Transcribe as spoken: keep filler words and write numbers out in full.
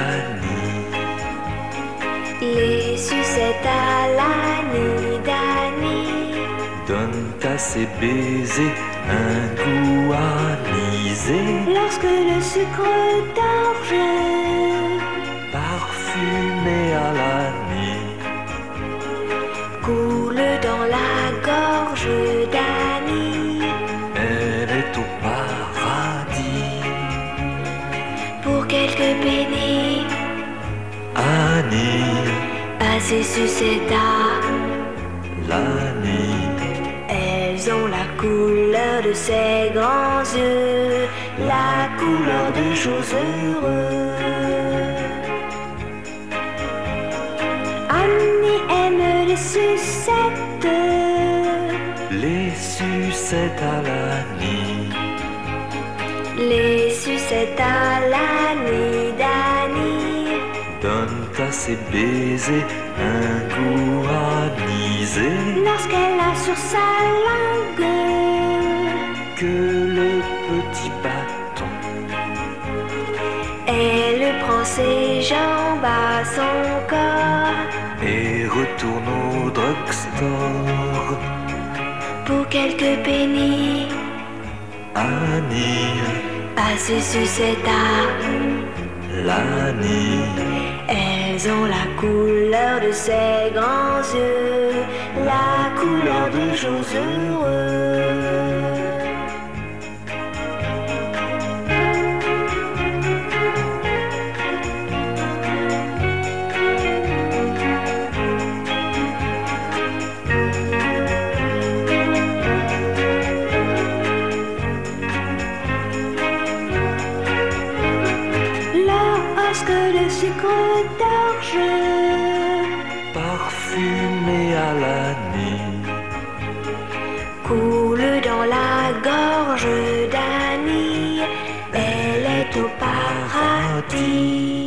Dani. Les sucettes à l'Annie Dani Donnent à ses baisers un goût anisé, lorsque le sucre d'orge parfumé à l'Annie coule dans la gorge d'Annie. Elle est au paradis. Pour quelques pennies, Annie, à ces sucettes à l'Annie, elles ont la couleur de ses grands yeux, la couleur des choses heureux. Annie aime les sucettes, les sucettes à l'Annie, les sucettes à l'Annie Dani donnent à ses baisers un goût anisé, lorsqu'elle a sur sa langue que le petit bâton elle prend ses jambes à son corps. et retourne au drugstore. Pour quelques pennies, Annie, à ces sucettes à l'Annie, elles ont la couleur de ses grands yeux, la couleur des jours heureux. Lorsque le sucre d'orge parfumé à l'Annie coule dans la gorge d'Annie, elle est au paradis.